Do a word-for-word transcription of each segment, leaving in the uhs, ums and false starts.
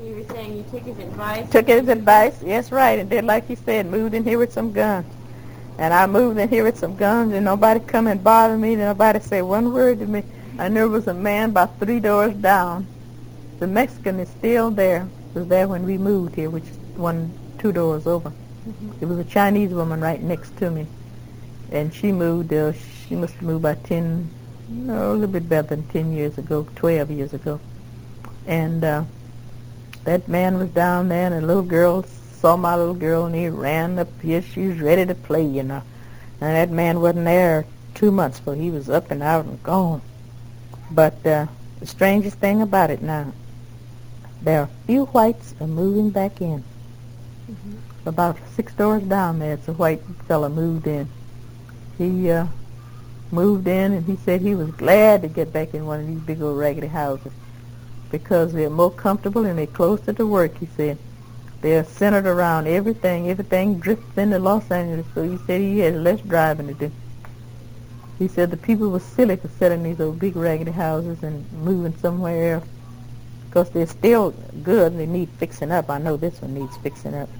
You were saying you took his advice. Took his advice, yes, right, and did like he said, moved in here with some guns. And I moved in here with some guns, and nobody come and bother me, and nobody say one word to me. I knew it was a man about three doors down. The Mexican is still there. Was there when we moved here, which is one, two doors over. Mm-hmm. It was a Chinese woman right next to me. And she moved, uh, she must have moved about ten, no, a little bit better than ten years ago, twelve years ago. And uh, that man was down there, and a little girl saw my little girl, and he ran up here. She was ready to play, you know. And that man wasn't there two months, for he was up and out and gone. But uh, the strangest thing about it now, there are few whites are moving back in. Mm-hmm. About six doors down there, it's a white fella moved in. He uh, moved in, and he said he was glad to get back in one of these big old raggedy houses because they're more comfortable and they're closer to work, he said. They're centered around everything. Everything drifts into Los Angeles, so he said he has less driving to do. He said the people were silly for selling these old big raggedy houses and moving somewhere else because they're still good and they need fixing up. I know this one needs fixing up.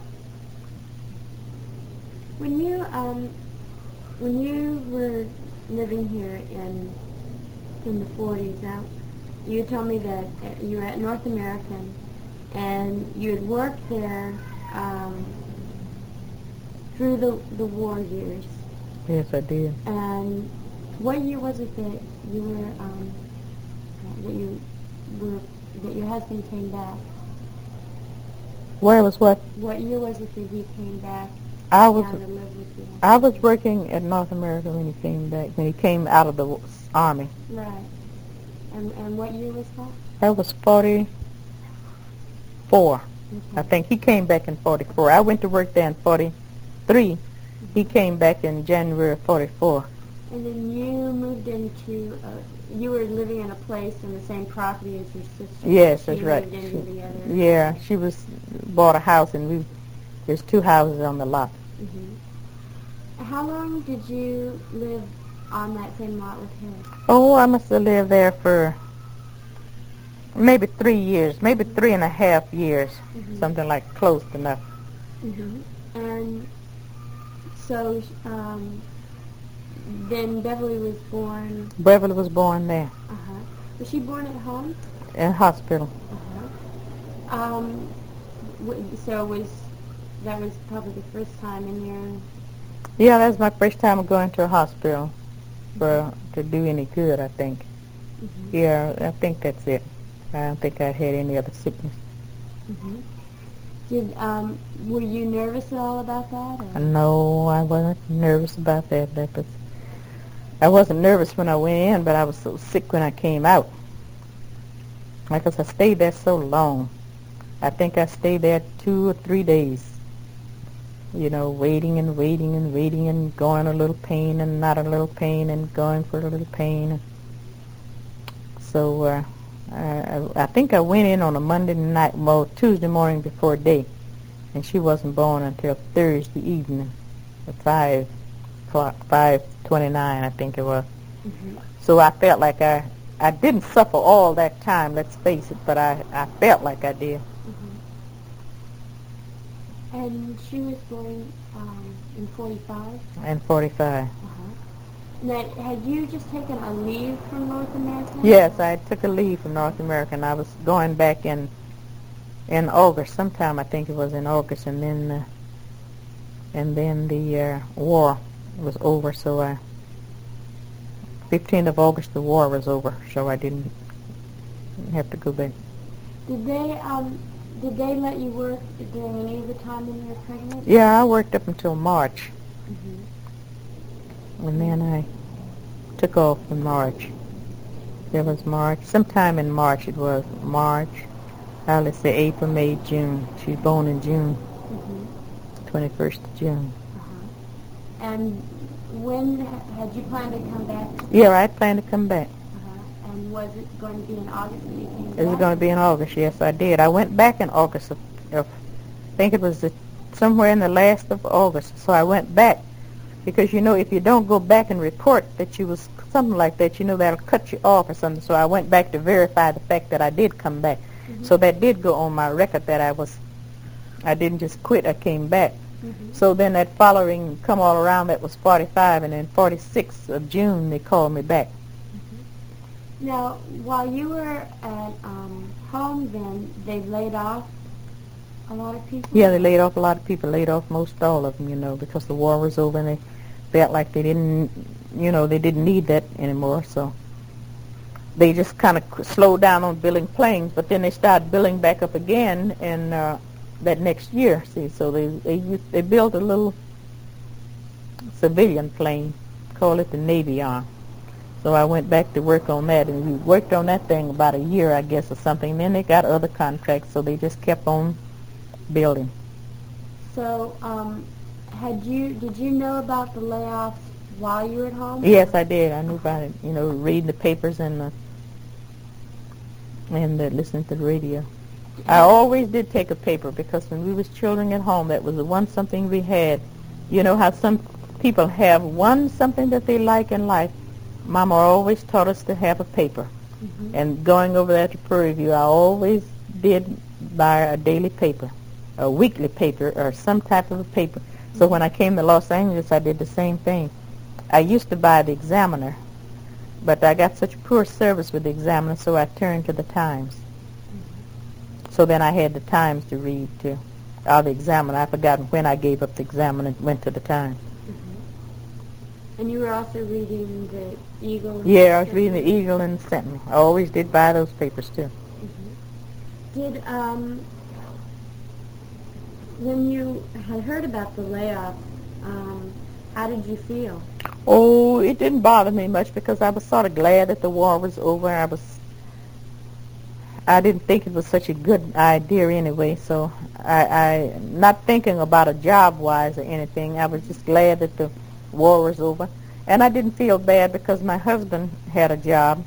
When you um, when you were living here in in the forties, now you told me that uh, you were at North American, and you had worked there um, through the the war years. Yes, I did. And what year was it that you were um, that you were that your husband came back? Where was what? What year was it that he came back? I was down to live with you? I was working at North America when he came back, when he came out of the w- army. Right. And and what year was that? That was forty-four. Okay. I think he came back in forty-four. I went to work there in forty-three. Mm-hmm. He came back in January of forty-four. And then you moved into, uh, you were living in a place in the same property as your sister. Yes, she that's right. Moved into She, the other. yeah, she was bought a house, and we there's two houses on the lot. Mm-hmm. How long did you live on that same lot with him? Oh, I must have lived there for maybe three years, maybe three and a half years, mm-hmm. something like close enough. Mm-hmm. And so um, then Beverly was born. Beverly was born there. Uh-huh. Was she born at home? In hospital. Uh-huh. Um, w- so was that was probably the first time in your... Yeah, that was my first time going to a hospital for to do any good, I think. Mm-hmm. Yeah, I think that's it. I don't think I had any other sickness. Mm-hmm. Did um, were you nervous at all about that? Or? No, I wasn't nervous about that. That was, I wasn't nervous when I went in, but I was so sick when I came out. Because I stayed there so long. I think I stayed there two or three days. You know, waiting and waiting and waiting and going a little pain and not a little pain and going for a little pain. So uh, I, I think I went in on a Monday night, well, Tuesday morning before day, and she wasn't born until Thursday evening at five o'clock, five twenty-nine, I think it was. Mm-hmm. So I felt like I, I didn't suffer all that time, let's face it, but I, I felt like I did. And she was born um, in forty-five? And forty-five. Uh-huh. Now, had you just taken a leave from North America? Yes, I took a leave from North America, and I was going back in in August, sometime I think it was in August, and then uh, and then the uh, war was over, so I, fifteenth of August the war was over, so I didn't have to go back. Did they um did they let you work during any of the time when you were pregnant? Yeah, I worked up until March, mm-hmm. and then I took off in March. It was March, sometime in March it was, March, uh, let's say April, May, June. She was born in June, mm-hmm. twenty-first of June. Uh-huh. And when had you planned to come back? Yeah, I planned to come back. Uh-huh. And was it going to be in August that you came back? It was going to be in August, yes, I did. I went back in August of, of I think it was the, somewhere in the last of August, so I went back. Because, you know, if you don't go back and report that you was something like that, you know, that'll cut you off or something. So I went back to verify the fact that I did come back. Mm-hmm. So that did go on my record that I was, I didn't just quit, I came back. Mm-hmm. So then that following come all around, that was forty-five, and then forty-sixth of June they called me back. Mm-hmm. Now, while you were at um, home then, they laid off a lot of people? Yeah, they laid off a lot of people, laid off most all of them, you know, because the war was over and they felt like they didn't, you know, they didn't need that anymore, so they just kind of slowed down on building planes, but then they started building back up again in uh, that next year, see, so they, they, used, they built a little civilian plane, call it the Navy Arm. So I went back to work on that, and we worked on that thing about a year, I guess, or something. Then they got other contracts, so they just kept on building. So, um, had you did you know about the layoffs while you were at home? Yes, I did. I knew about it. You know, reading the papers and the, and uh, listening to the radio. I always did take a paper because when we was children at home, that was the one something we had. You know how some people have one something that they like in life. Mama always taught us to have a paper. Mm-hmm. And going over there to Prairie View, I always did buy a daily paper, a weekly paper, or some type of a paper. Mm-hmm. So when I came to Los Angeles, I did the same thing. I used to buy the Examiner, but I got such poor service with the Examiner, so I turned to the Times. Mm-hmm. So then I had the Times to read, too. Or the Examiner. I've forgotten when I gave up the Examiner and went to the Times. And you were also reading the Eagle? And Yeah, I was Sentinel? reading the Eagle and the Sentinel. I always did buy those papers, too. Mm-hmm. Did, um, when you had heard about the layoff, um, how did you feel? Oh, it didn't bother me much because I was sort of glad that the war was over. I was, I didn't think it was such a good idea anyway, so I, I not thinking about a job-wise or anything. I was just glad that the war was over. And I didn't feel bad because my husband had a job.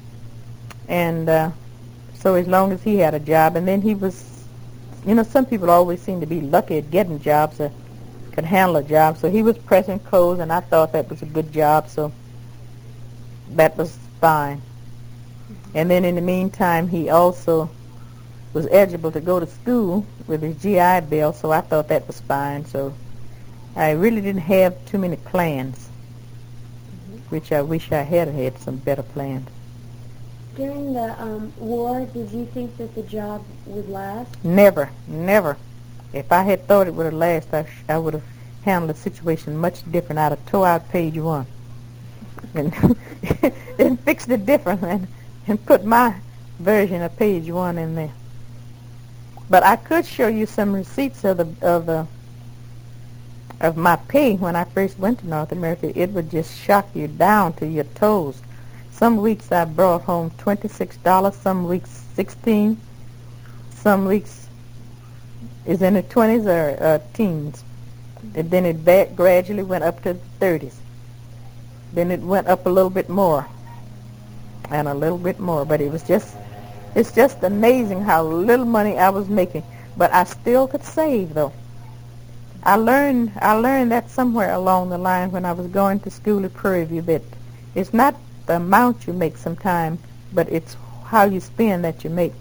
And uh, so as long as he had a job, and then he was, you know, some people always seem to be lucky at getting jobs or could handle a job. So he was pressing clothes, and I thought that was a good job, so that was fine. Mm-hmm. And then in the meantime, he also was eligible to go to school with his G I Bill, so I thought that was fine. So I really didn't have too many plans, mm-hmm. which I wish I had had some better plans. During the um, war, did you think that the job would last? Never, never. If I had thought it would have lasted, I, sh- I would have handled the situation much different. I'd have tore out page one and, and fixed it different and, and put my version of page one in there. But I could show you some receipts of the of the of my pay when I first went to North America. It would just shock you down to your toes. Some weeks I brought home twenty-six dollars, some weeks sixteen, some weeks is in the twenties or uh, teens. And then it ba- gradually went up to the thirties. Then it went up a little bit more and a little bit more. But it was just, it's just amazing how little money I was making. But I still could save, though. I learned I learned that somewhere along the line when I was going to school at Prairie View, that it's not the amount you make sometimes, but it's how you spend that you make.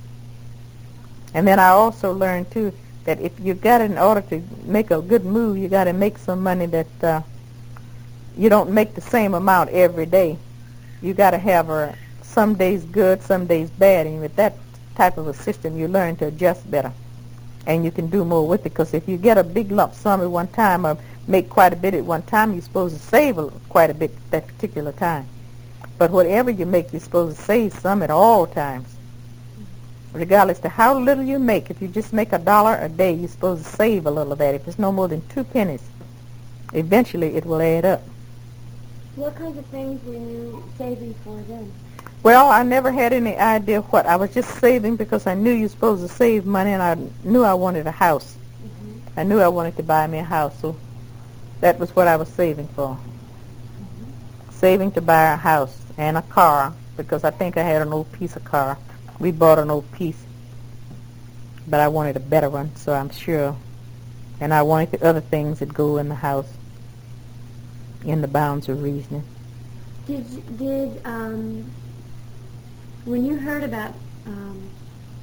And then I also learned, too, that if you got in order to make a good move, you got to make some money that uh, you don't make the same amount every day. You got to have a, some days good, some days bad, and with that type of a system, you learn to adjust better. And you can do more with it, because if you get a big lump sum at one time or make quite a bit at one time, you're supposed to save a, quite a bit at that particular time. But whatever you make, you're supposed to save some at all times. Regardless to how little you make, if you just make a dollar a day, you're supposed to save a little of that. If it's no more than two pennies, eventually it will add up. What kinds of things were you saving for then? Well, I never had any idea what. I was just saving because I knew you're supposed to save money, and I knew I wanted a house. Mm-hmm. I knew I wanted to buy me a house, so that was what I was saving for. Mm-hmm. Saving to buy a house and a car, because I think I had an old piece of car. We bought an old piece, but I wanted a better one, so I'm sure. And I wanted the other things that go in the house in the bounds of reasoning. Did, did, um... when you heard about um,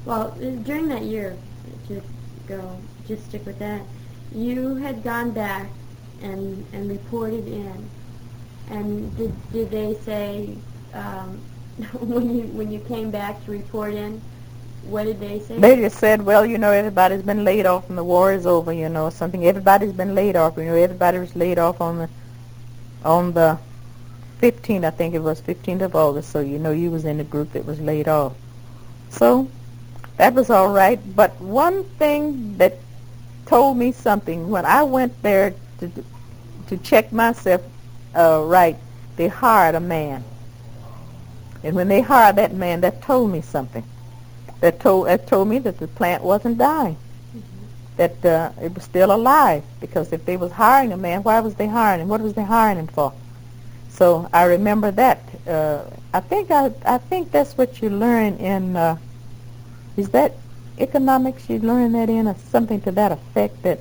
Well, during that year, to go, just stick with that, you had gone back and and reported in. And did did they say um, when you when you came back to report in, what did they say? They just said, well, you know, everybody's been laid off and the war is over, you know, something. Everybody's been laid off. You know, everybody was laid off on the on the fifteenth, I think it was fifteenth of August. So you know, you was in the group that was laid off. So that was all right. But one thing that told me something when I went there to to check myself uh, right, they hired a man, and when they hired that man, that told me something. That told that told me that the plant wasn't dying, mm-hmm. that uh, it was still alive. Because if they was hiring a man, why was they hiring him? What was they hiring him for? So I remember that. Uh, I think I I think that's what you learn in. Uh, is that economics? You learn that in, or something to that effect. That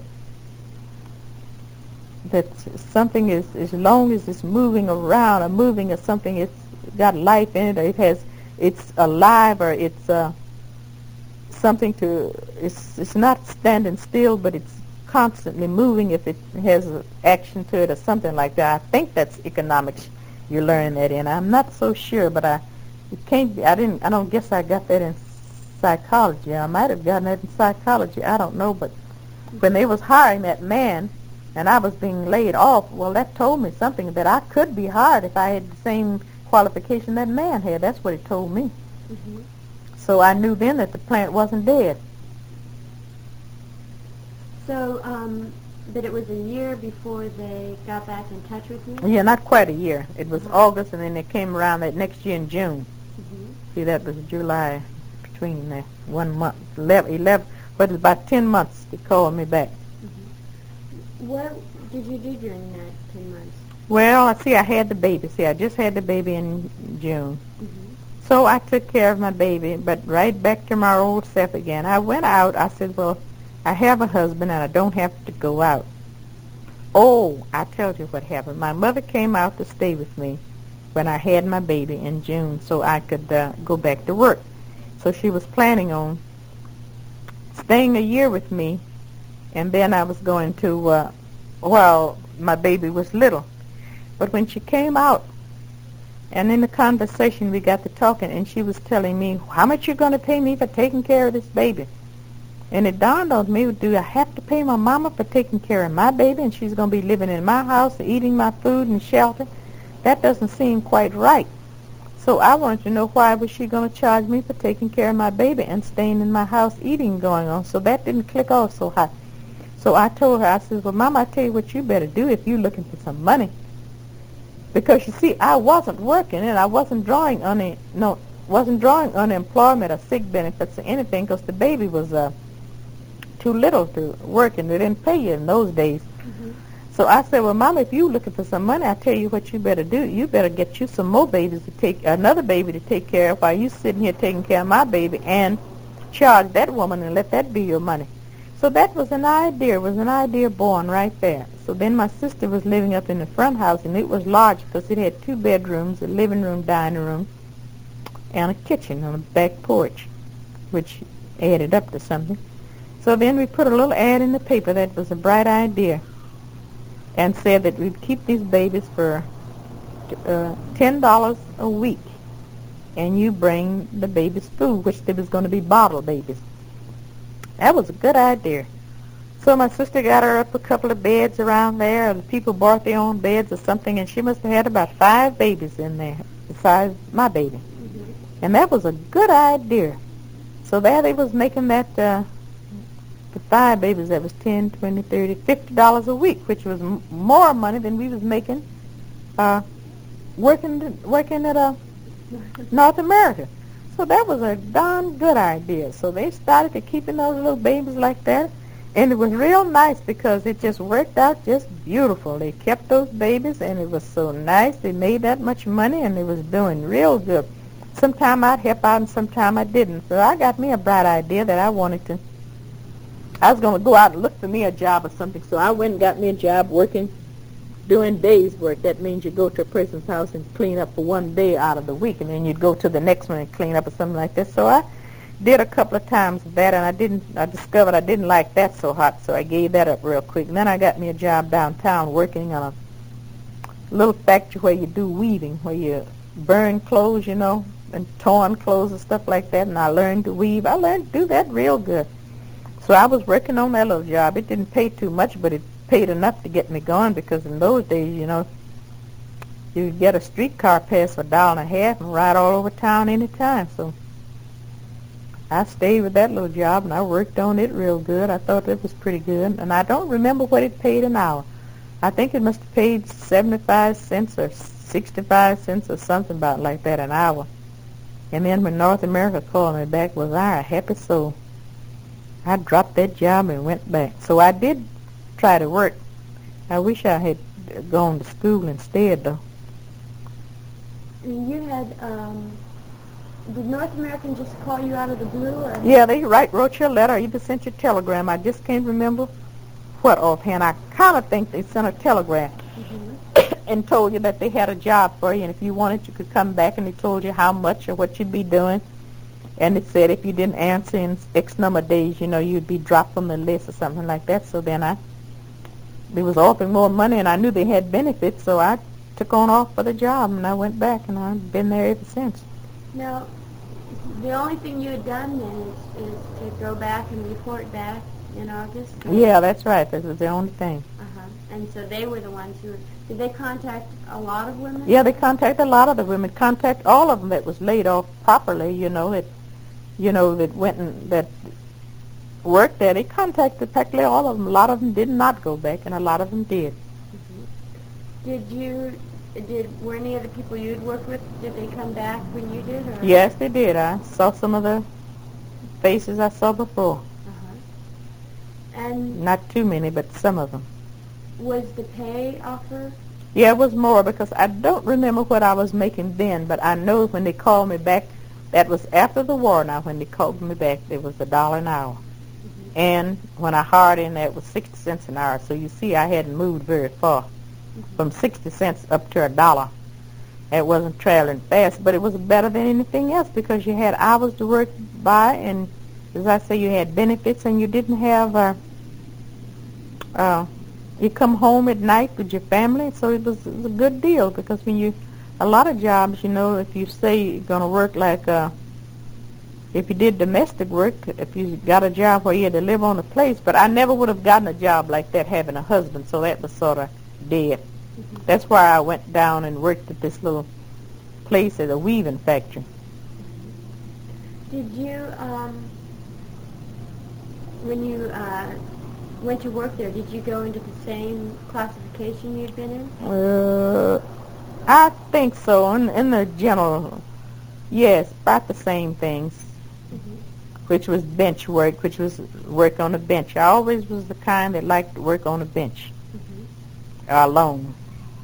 that something is, as long as it's moving around or moving or something, it's got life in it, or it has, it's alive, or it's uh, something to, it's it's not standing still, but it's constantly moving if it has a action to it or something like that. I think that's economics. You learn that in. I'm not so sure, but I it can't be. I didn't. I don't guess I got that in psychology. I might have gotten that in psychology. I don't know, but when they was hiring that man, and I was being laid off, well, that told me something, that I could be hired if I had the same qualification that man had. That's what it told me. Mm-hmm. So I knew then that the plant wasn't dead. So, um, but it was a year before they got back in touch with you? Yeah, not quite a year. It was mm-hmm. August, and then it came around that next year in June. Mm-hmm. See, that was July, between that one month, eleven, eleven, but it was about ten months they called me back. What did you do during that ten months? Well, I see, I had the baby. See, I just had the baby in June. Mm-hmm. So I took care of my baby, but right back to my old self again. I went out. I said, well, I have a husband, and I don't have to go out. Oh, I tell you what happened. My mother came out to stay with me when I had my baby in June so I could uh, go back to work. So she was planning on staying a year with me, and then I was going to, uh, well, my baby was little. But when she came out, and in the conversation we got to talking, and she was telling me, how much you going to pay me for taking care of this baby? And it dawned on me, do I have to pay my mama for taking care of my baby, and she's going to be living in my house, eating my food and shelter? That doesn't seem quite right. So I wanted to know, why was she going to charge me for taking care of my baby and staying in my house, eating going on? So that didn't click off so hot. So I told her, I said, well, Mama, I tell you what you better do if you're looking for some money. Because, you see, I wasn't working, and I wasn't drawing un- no, wasn't drawing unemployment or sick benefits or anything, because the baby was uh, too little to work, and they didn't pay you in those days. Mm-hmm. So I said, well, Mama, if you're looking for some money, I tell you what you better do. You better get you some more babies to take, another baby to take care of while you sitting here taking care of my baby, and charge that woman and let that be your money. So that was an idea, was an idea born right there. So then my sister was living up in the front house, and it was large because it had two bedrooms, a living room, dining room, and a kitchen on a back porch, which added up to something. So then we put a little ad in the paper that was a bright idea, and said that we'd keep these babies for uh, ten dollars a week, and you bring the babies food, which there was going to be bottle babies. That was a good idea. So my sister got her up a couple of beds around there, or the people bought their own beds or something, and she must have had about five babies in there, besides my baby. Mm-hmm. And that was a good idea. So there they was making that, uh, the five babies, that was ten, twenty, thirty, fifty dollars a week, which was m- more money than we was making uh, working working at uh, North America. So that was a darn good idea. So they started to keeping those little babies like that. And it was real nice because it just worked out just beautiful. They kept those babies, and it was so nice. They made that much money, and it was doing real good. Sometime I'd help out, and sometime I didn't. So I got me a bright idea that I wanted to. I was going to go out and look for me a job or something. So I went and got me a job working, doing days work. That means you go to a person's house and clean up for one day out of the week, and then you'd go to the next one and clean up or something like that. So I did a couple of times of that, and I didn't. I discovered I didn't like that so hot, so I gave that up real quick. And then I got me a job downtown working on a little factory where you do weaving, where you burn clothes, you know, and torn clothes and stuff like that. And I learned to weave. I learned to do that real good. So I was working on that little job. It didn't pay too much, but it paid enough to get me going, because in those days, you know, you could get a streetcar pass for a dollar and a half and ride all over town any time. So I stayed with that little job, and I worked on it real good. I thought it was pretty good. And I don't remember what it paid an hour. I think it must have paid seventy-five cents or sixty-five cents or something about like that an hour. And then when North America called me back, was I a happy soul. I dropped that job and went back. So I did try to work. I wish I had gone to school instead, though. You had, um, did North American just call you out of the blue? Or? Yeah, they write, wrote you a letter, or either sent you a telegram. I just can't remember what offhand. I kind of think they sent a telegram mm-hmm. and told you that they had a job for you, and if you wanted, you could come back, and they told you how much or what you'd be doing. And it said if you didn't answer in X number of days, you know, you'd be dropped from the list or something like that. So then I, they was offering more money, and I knew they had benefits, so I took on off for the job, and I went back, and I've been there ever since. Now, the only thing you had done then is, is to go back and report back in August? Yeah, that's right. That was the only thing. Uh-huh. And so they were the ones who, did they contact a lot of women? Yeah, they contacted a lot of the women, contact all of them that was laid off properly, you know, that, you know, that went and, that worked there. They contacted practically all of them. A lot of them did not go back, and a lot of them did. Mm-hmm. Did you, did, were any of the people you'd worked with, did they come back when you did? Or? Yes, they did. I saw some of the faces I saw before. Uh-huh. And not too many, but some of them. Was the pay offer? Yeah, it was more, because I don't remember what I was making then, but I know when they called me back, that was after the war now, when they called me back, it was a dollar an hour. Mm-hmm. And when I hired in there, it was sixty cents an hour. So you see, I hadn't moved very far mm-hmm. from sixty cents up to a dollar. It wasn't traveling fast, but it was better than anything else, because you had hours to work by, and as I say, you had benefits, and you didn't have, uh, uh, you come home at night with your family, so it was, it was a good deal, because when you, a lot of jobs, you know, if you say you're going to work like, uh, if you did domestic work, if you got a job where you had to live on a place, but I never would have gotten a job like that having a husband, so that was sort of dead. Mm-hmm. That's why I went down and worked at this little place at a weaving factory. Did you, um, when you uh, went to work there, did you go into the same classification you'd been in? Uh, I think so. In, in the general, yes, about the same things, mm-hmm. which was bench work, which was work on a bench. I always was the kind that liked to work on a bench, mm-hmm. alone,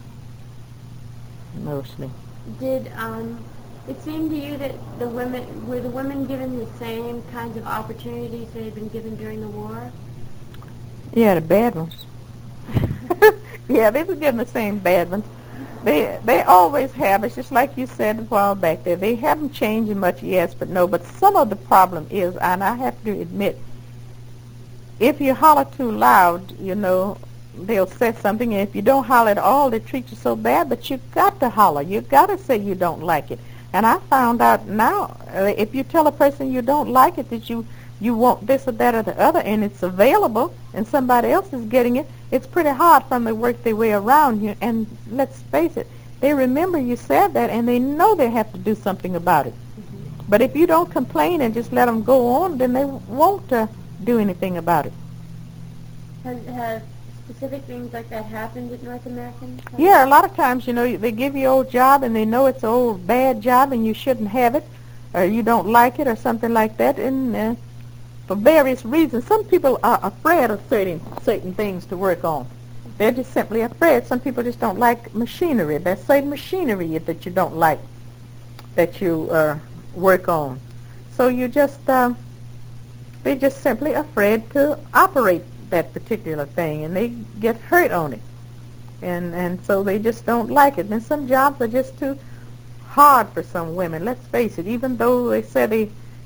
mostly. Did um, it seem to you that the women, were the women given the same kinds of opportunities they had been given during the war? Yeah, the bad ones. Yeah, they were given the same bad ones. They they always have. It's just like you said a while back there. They haven't changed much, yes, but no. But some of the problem is, and I have to admit, if you holler too loud, you know, they'll say something. And if you don't holler at all, they treat you so bad. But you've got to holler. You've got to say you don't like it. And I found out now, uh, if you tell a person you don't like it, that you you want this or that or the other, and it's available, and somebody else is getting it, it's pretty hard for them to work their way around you. And let's face it, they remember you said that, and they know they have to do something about it. Mm-hmm. But if you don't complain and just let them go on, then they won't uh, do anything about it. Has, have specific things like that happened at North American? Yeah, a lot of times, you know, they give you an old job, and they know it's an old bad job, and you shouldn't have it, or you don't like it, or something like that, and uh, for various reasons. Some people are afraid of certain certain things to work on. They're just simply afraid. Some people just don't like machinery. There's certain machinery that you don't like, that you uh, work on. So you just, uh, they're just simply afraid to operate that particular thing, and they get hurt on it. And, and so they just don't like it. And some jobs are just too hard for some women. Let's face it, even though they say they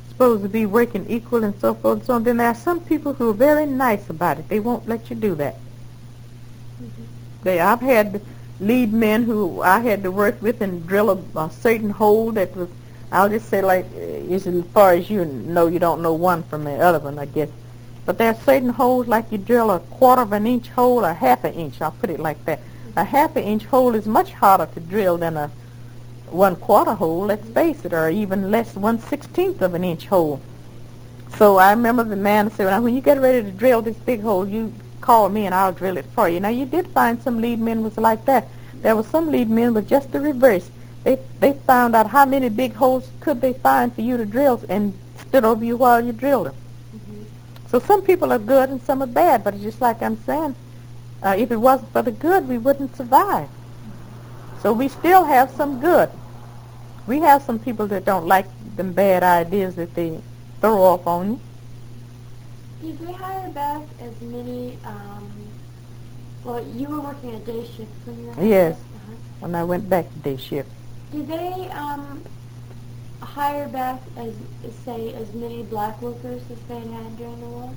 supposed to be working equal and so forth and so on. Then there are some people who are very nice about it. They won't let you do that. Mm-hmm. They, I've had lead men who I had to work with and drill a, a certain hole that was, I'll just say like, uh, as far as you know, you don't know one from the other one, I guess. But there are certain holes like you drill a quarter of an inch hole or half an inch. I'll put it like that. A half an inch hole is much harder to drill than a one quarter hole, let's face it, or even less, one sixteenth of an inch hole. So I remember the man said, well, when you get ready to drill this big hole, you call me and I'll drill it for you. Now you did find some lead men was like that. There were some lead men with just the reverse. They they found out how many big holes could they find for you to drill and stood over you while you drilled them. Mm-hmm. So some people are good and some are bad, but it's just like I'm saying, uh, if it wasn't for the good, we wouldn't survive. So we still have some good. We have some people that don't like them bad ideas that they throw off on you. Did they hire back as many, um, well, you were working a day shift when you were Yes, uh-huh. when I went back to day shift. Did they um, hire back, as say, as many black workers as they had had during the war?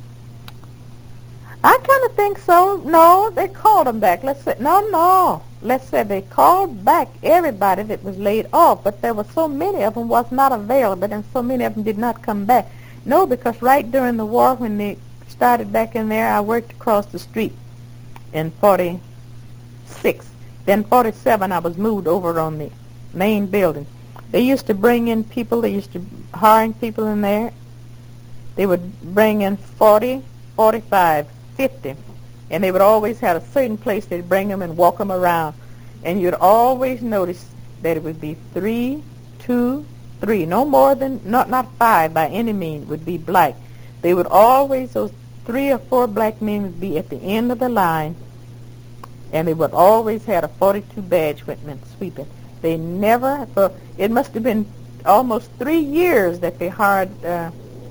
I kind of think so. No, they called them back. Let's say, no, no. Let's say they called back everybody that was laid off, but there were so many of them was not available, and so many of them did not come back. No, because right during the war, when they started back in there, I worked across the street in forty-six. Then forty-seven, I was moved over on the main building. They used to bring in people. They used to hiring people in there. They would bring in forty, forty-five, fifty, and they would always have a certain place they'd bring them and walk them around, and you'd always notice that it would be three, two, three, no more than, not not five by any means, would be black. They would always, those three or four black men would be at the end of the line, and they would always have a forty-two badge women sweeping. They never, for it must have been almost three years that they hired uh,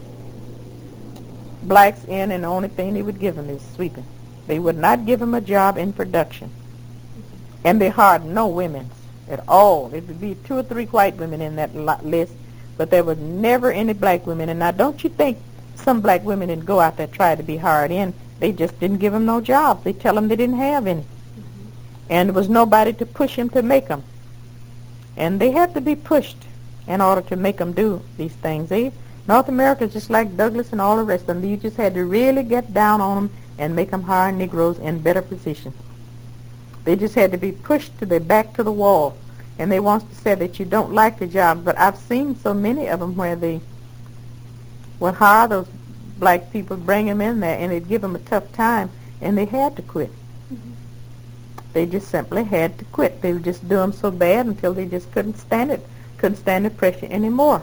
blacks in, and the only thing they would give them is sweeping. They would not give them a job in production. And they hired no women at all. It would be two or three white women in that list, but there was never any black women. And now don't you think some black women didn't go out there try to be hired in? They just didn't give them no jobs. They tell them they didn't have any. Mm-hmm. And there was nobody to push them to make them. And they had to be pushed in order to make them do these things. They, North America is just like Douglas and all the rest of them. You just had to really get down on them and make them hire Negroes in better positions. They just had to be pushed to their back to the wall. And they want to say that you don't like the job, but I've seen so many of them where they would hire those black people, bring them in there, and they'd give them a tough time, and they had to quit. Mm-hmm. They just simply had to quit. They would just do them so bad until they just couldn't stand it, couldn't stand the pressure anymore.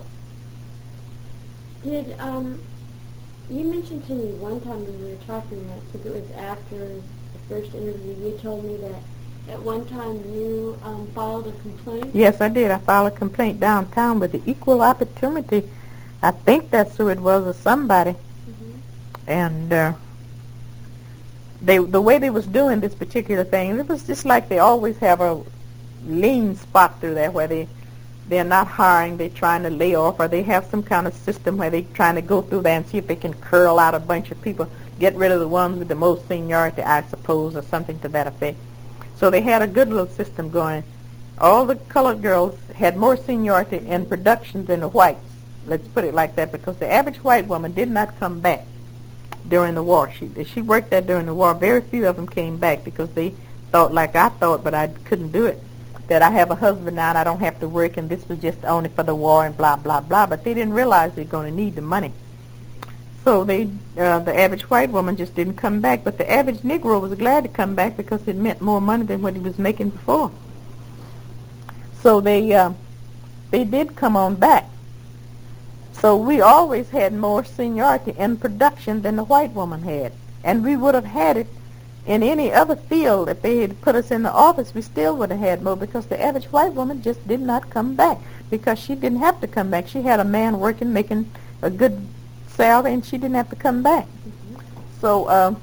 Did, um, you mentioned to me one time when we were talking, I think it was after the first interview, you told me that at one time you um, filed a complaint? Yes, I did. I filed a complaint downtown with the Equal Opportunity. I think that's who it was, or somebody. Mm-hmm. And uh, they, the way they was doing this particular thing, it was just like they always have a lean spot through there where they, they're not hiring, they're trying to lay off, or they have some kind of system where they're trying to go through there and see if they can curl out a bunch of people, get rid of the ones with the most seniority, I suppose, or something to that effect. So they had a good little system going. All the colored girls had more seniority in production than the whites. Let's put it like that, because the average white woman did not come back during the war. She she worked there during the war. Very few of them came back because they thought like I thought, but I couldn't do it. That I have a husband now and I don't have to work, and this was just only for the war and blah, blah, blah. But they didn't realize they're going to need the money. So they, uh, the average white woman just didn't come back. But the average Negro was glad to come back because it meant more money than what he was making before. So they, uh, they did come on back. So we always had more seniority in production than the white woman had. And we would have had it in any other field. If they had put us in the office, we still would have had more, because the average white woman just did not come back, because she didn't have to come back. She had a man working, making a good salary, and she didn't have to come back. Mm-hmm. So uh,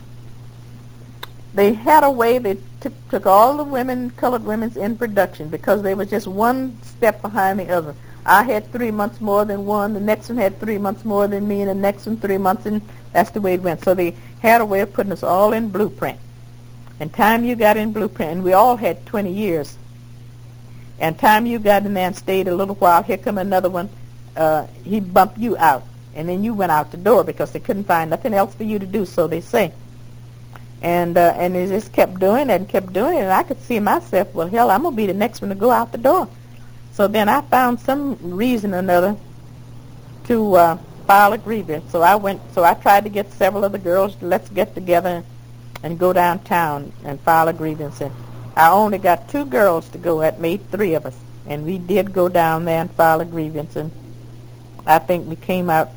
they had a way. They took, took all the women, colored women's in production, because they were just one step behind the other. I had three months more than one. The next one had three months more than me, and the next one three months, and that's the way it went. So they had a way of putting us all in blueprint. And time you got in blueprint, and we all had twenty years. And time you got in there and stayed a little while, here come another one. Uh, he bumped you out, and then you went out the door because they couldn't find nothing else for you to do, so they say. And uh, and they just kept doing it and kept doing it, and I could see myself, well, hell, I'm going to be the next one to go out the door. So then I found some reason or another to uh, file a grievance. So I went, so I tried to get several of the girls to let's get together and go downtown and file a grievance. And I only got two girls to go. That made three of us. And we did go down there and file a grievance. And I think we came out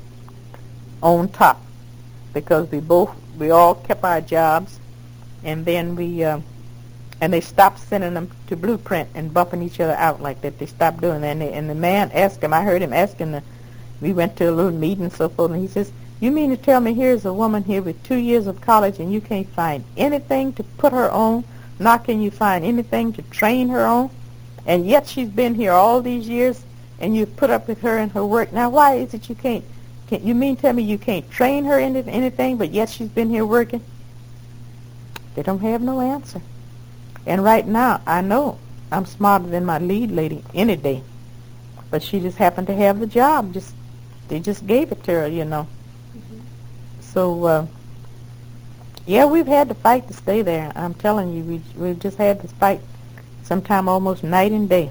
on top because we both, we all kept our jobs. And then we, uh, and they stopped sending them to Blueprint and bumping each other out like that. They stopped doing that. And, they, and the man asked him, I heard him asking, the, we went to a little meeting and so forth, and he says, you mean to tell me here's a woman here with two years of college and you can't find anything to put her on? Nor can you find anything to train her on? And yet she's been here all these years and you put up with her and her work. Now why is it you can't, can't you mean tell me you can't train her into anything, but yet she's been here working? They don't have no answer. And right now, I know I'm smarter than my lead lady any day. But she just happened to have the job. Just They just gave it to her, you know. Mm-hmm. So, uh, yeah, we've had to fight to stay there. I'm telling you, we, we've just had to fight sometime almost night and day.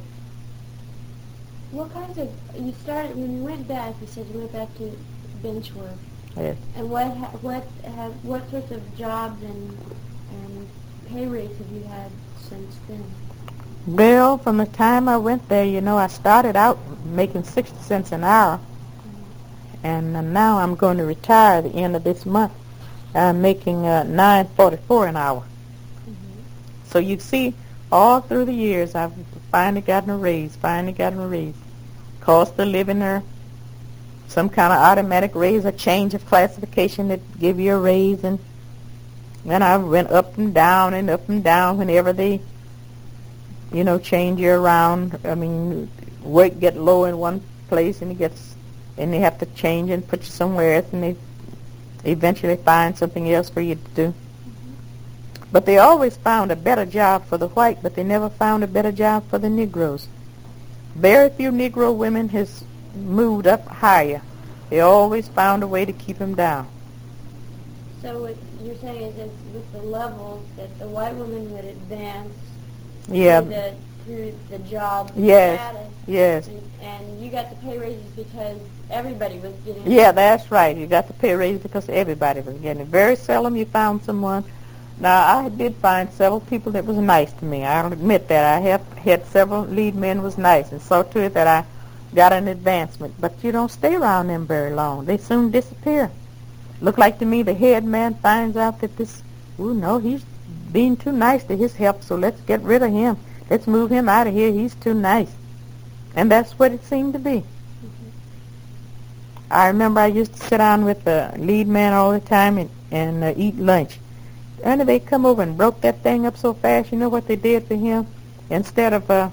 What kinds of, you started, when you went back, you said you went back to bench work. Yes. And what, ha, what, have, what sorts of jobs and, and pay rates have you had since then? Well, from the time I went there, you know, I started out making sixty cents an hour. Mm-hmm. And uh, now I'm going to retire at the end of this month. I'm making uh, nine forty-four an hour. Mm-hmm. So you see, all through the years, I've finally gotten a raise, finally gotten a raise. Cost of living there, some kind of automatic raise, a change of classification that give you a raise. And then I went up and down and up and down whenever they, you know, change you around. I mean, work get low in one place and it gets, and they have to change and put you somewhere else, and they eventually find something else for you to do. Mm-hmm. But they always found a better job for the white, but they never found a better job for the Negroes. Very few Negro women has moved up higher. They always found a way to keep them down. So what you're saying is that with the levels that the white woman would advance yeah. through, the, through the job yes. status. Yes. And, and you got the pay raises because everybody was getting Yeah, that's right. You got the pay raise because everybody was getting it. Very seldom you found someone. Now, I did find several people that was nice to me. I'll admit that. I have had several lead men was nice, and saw to it that I got an advancement. But you don't stay around them very long. They soon disappear. Look like to me the head man finds out that this, oh no, he's being too nice to his help, so let's get rid of him. Let's move him out of here. He's too nice. And that's what it seemed to be. Mm-hmm. I remember I used to sit down with the lead man all the time and, and uh, eat lunch. And they come over and broke that thing up so fast. You know what they did for him? Instead of uh,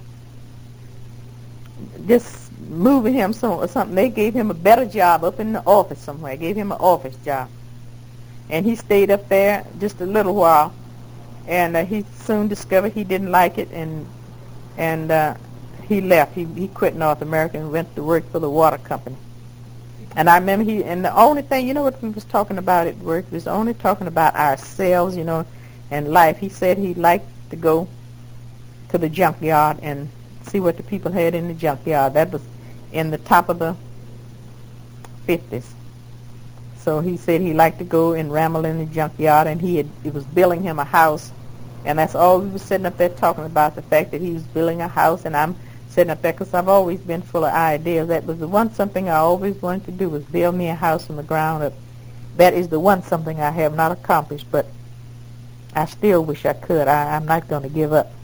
just moving him some, or something, they gave him a better job up in the office somewhere. Gave him an office job. And he stayed up there just a little while. And uh, he soon discovered he didn't like it, and and uh, he left. He he quit North America and went to work for the water company. And I remember he, and the only thing, you know what we was talking about at work, we was only talking about ourselves, you know, and life. He said he liked to go to the junkyard and see what the people had in the junkyard. That was in the top of the fifties. So he said he liked to go and ramble in the junkyard, and he had, it was building him a house, and that's all we were sitting up there talking about, the fact that he was building a house, and I'm sitting up there because I've always been full of ideas. That was the one something I always wanted to do, was build me a house from the ground up. That is the one something I have not accomplished, but I still wish I could. I, I'm not going to give up.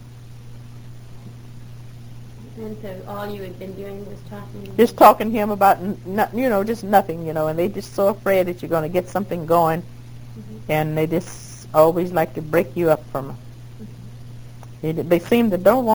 And so all you had been doing was talking? Just talking to him about, n- n- you know, just nothing, you know, and they just so afraid that you're going to get something going, mm-hmm. and they just always like to break you up from it. Mm-hmm. They, they seem to don't want